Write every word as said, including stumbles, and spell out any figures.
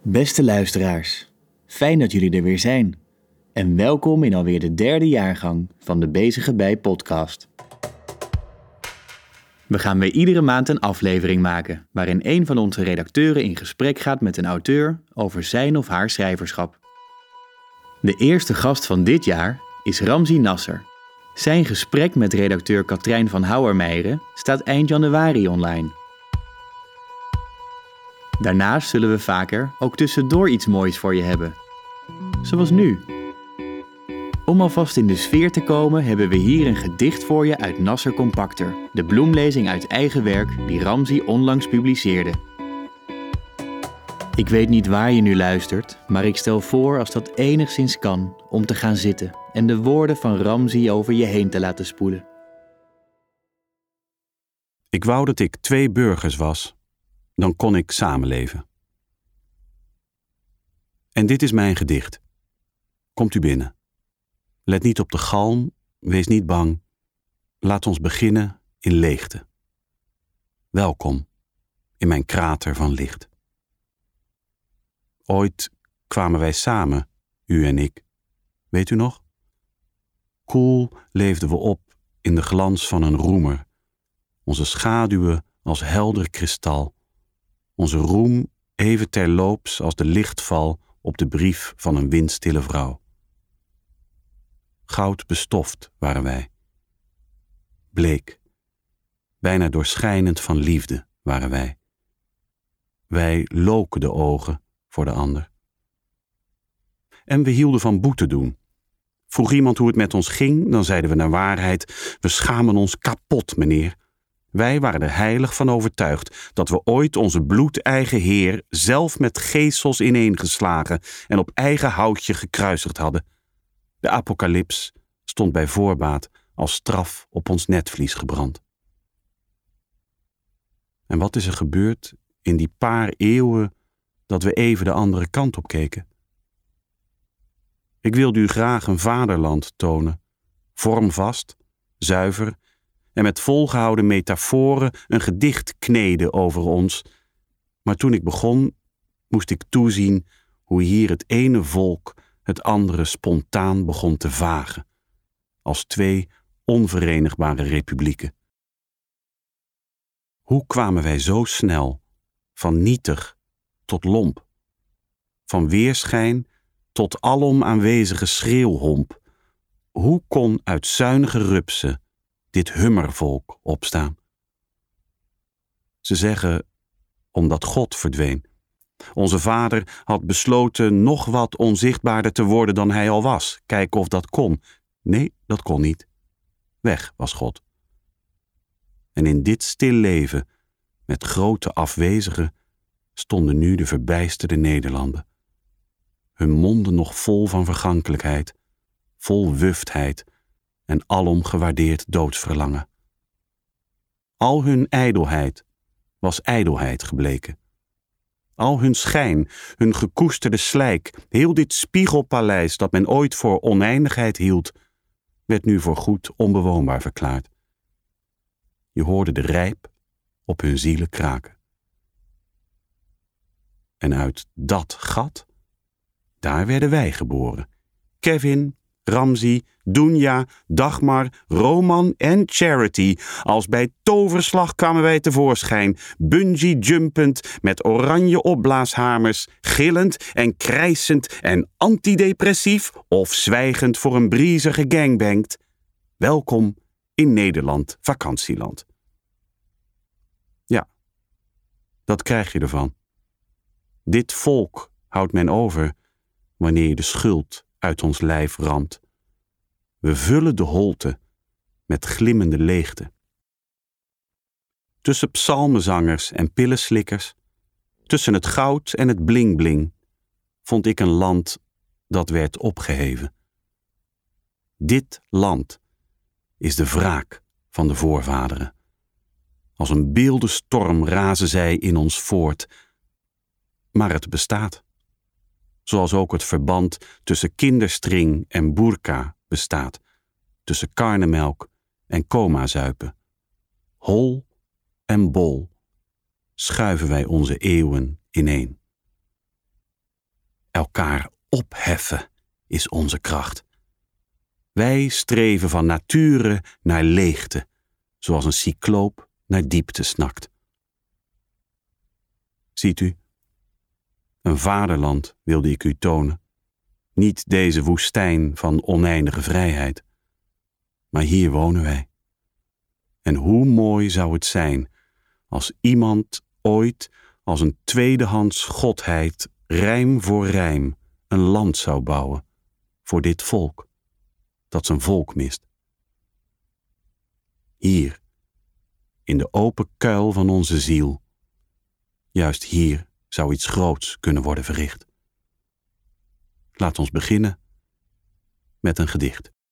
Beste luisteraars, fijn dat jullie er weer zijn. En welkom in alweer de derde jaargang van de Bezige Bij podcast. We gaan weer iedere maand een aflevering maken, waarin een van onze redacteuren in gesprek gaat met een auteur over zijn of haar schrijverschap. De eerste gast van dit jaar is Ramzi Nasser. Zijn gesprek met redacteur Katrijn van Houwermeijeren staat eind januari online. Daarnaast zullen we vaker ook tussendoor iets moois voor je hebben. Zoals nu. Om alvast in de sfeer te komen hebben we hier een gedicht voor je uit Nasser Compacter. De bloemlezing uit eigen werk die Ramzi onlangs publiceerde. Ik weet niet waar je nu luistert, maar ik stel voor als dat enigszins kan om te gaan zitten en de woorden van Ramzi over je heen te laten spoelen. Ik wou dat ik twee burgers was. Dan kon ik samenleven. En dit is mijn gedicht. Komt u binnen. Let niet op de galm, wees niet bang. Laat ons beginnen in leegte. Welkom in mijn krater van licht. Ooit kwamen wij samen, u en ik. Weet u nog? Koel leefden we op in de glans van een roemer. Onze schaduwen als helder kristal. Onze roem even terloops als de lichtval op de brief van een windstille vrouw. Goud bestoft waren wij. Bleek, bijna doorschijnend van liefde waren wij. Wij loken de ogen voor de ander. En we hielden van boete doen. Vroeg iemand hoe het met ons ging, dan zeiden we naar waarheid: we schamen ons kapot, meneer. Wij waren er heilig van overtuigd dat we ooit onze bloedeigen Heer zelf met geesels ineengeslagen en op eigen houtje gekruisigd hadden. De apocalyps stond bij voorbaat als straf op ons netvlies gebrand. En wat is er gebeurd in die paar eeuwen dat we even de andere kant op keken? Ik wilde u graag een vaderland tonen, vormvast, zuiver, en met volgehouden metaforen een gedicht kneden over ons. Maar toen ik begon, moest ik toezien hoe hier het ene volk het andere spontaan begon te vagen, als twee onverenigbare republieken. Hoe kwamen wij zo snel van nietig tot lomp, van weerschijn tot alom aanwezige schreeuwhomp? Hoe kon uit zuinige rupsen dit hummervolk opstaan? Ze zeggen, omdat God verdween. Onze vader had besloten nog wat onzichtbaarder te worden dan hij al was. Kijken of dat kon. Nee, dat kon niet. Weg was God. En in dit stil leven, met grote afwezigen, stonden nu de verbijsterde Nederlanden. Hun monden nog vol van vergankelijkheid, vol wuftheid en alom gewaardeerd doodsverlangen. Al hun ijdelheid was ijdelheid gebleken. Al hun schijn, hun gekoesterde slijk, heel dit spiegelpaleis dat men ooit voor oneindigheid hield, werd nu voorgoed onbewoonbaar verklaard. Je hoorde de rijp op hun zielen kraken. En uit dat gat, daar werden wij geboren. Kevin, Ramzi, Dunja, Dagmar, Roman en Charity. Als bij toverslag kwamen wij tevoorschijn, bungee-jumpend met oranje opblaashamers, gillend en krijsend en antidepressief of zwijgend voor een briezige gangbangt. Welkom in Nederland vakantieland. Ja, dat krijg je ervan. Dit volk houdt men over wanneer je de schuld uit ons lijf ramt. We vullen de holte met glimmende leegte. Tussen psalmenzangers en pillenslikkers, tussen het goud en het bling-bling, vond ik een land dat werd opgeheven. Dit land is de wraak van de voorvaderen. Als een beeldenstorm razen zij in ons voort. Maar het bestaat. Zoals ook het verband tussen kinderstring en boerka bestaat, tussen karnemelk en coma-zuipen. Hol en bol schuiven wij onze eeuwen ineen. Elkaar opheffen is onze kracht. Wij streven van nature naar leegte, zoals een cycloop naar diepte snakt. Ziet u, een vaderland wilde ik u tonen. Niet deze woestijn van oneindige vrijheid. Maar hier wonen wij. En hoe mooi zou het zijn als iemand ooit als een tweedehands godheid rijm voor rijm een land zou bouwen voor dit volk dat zijn volk mist. Hier, in de open kuil van onze ziel, juist hier zou iets groots kunnen worden verricht. Laat ons beginnen met een gedicht.